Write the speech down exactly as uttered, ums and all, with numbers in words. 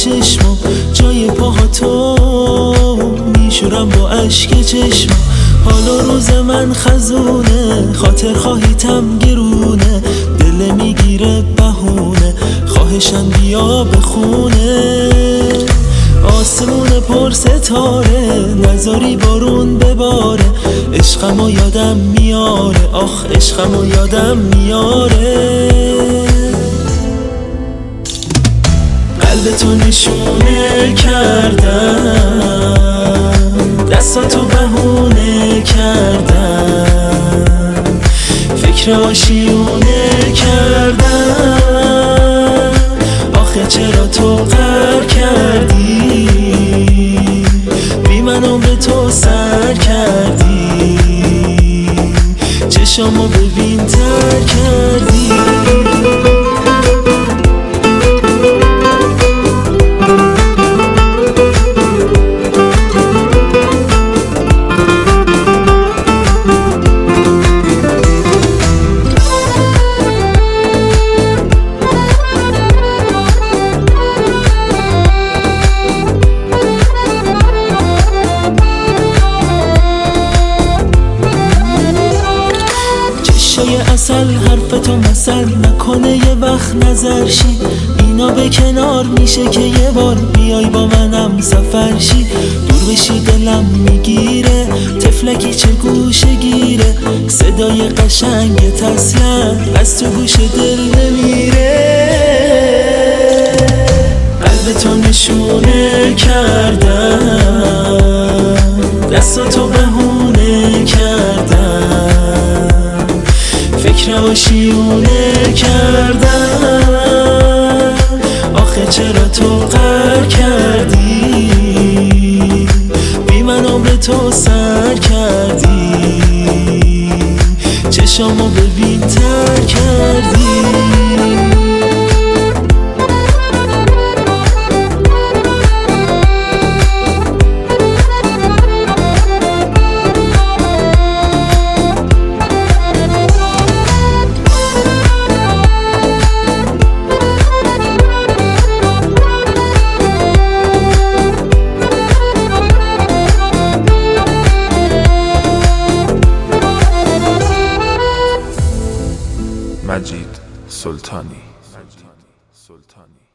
چشمم، جای پاها تو میشورم با اشک چشمم. حالا روز من خزونه، خاطر خواهیتم گرونه، دل میگیره بهونه، خواهشم بیا بخونه. آسمون پر ستاره، نذاری بارون بباره، عشقمو یادم میاره، آخ عشقمو یادم میاره. قلبتو نشونه کردم، دستاتو بهونه کردم، فکر آشیونه کردم. آخه چرا تو قهر کردی، بی من عمر تو سر کردی، چشامو ببین تر کردی. اصل حرفتو مثل نکنه، یه وقت نظر شی، اینا به کنار میشه که یه بار بیای با منم سفر شی. دور بشی دلم میگیره، تفلکی چه گوشه گیره، صدای قشنگ تسلم از تو گوش دل نمیره. قلبتو نشونه کردم، دستاتو بهونه کردم، فکر آشیونه کردم. آخه چرا تو قهر کردی، بی من عمر تو سر کردی، چشامو ببین تر کردی. مجید سلطانی.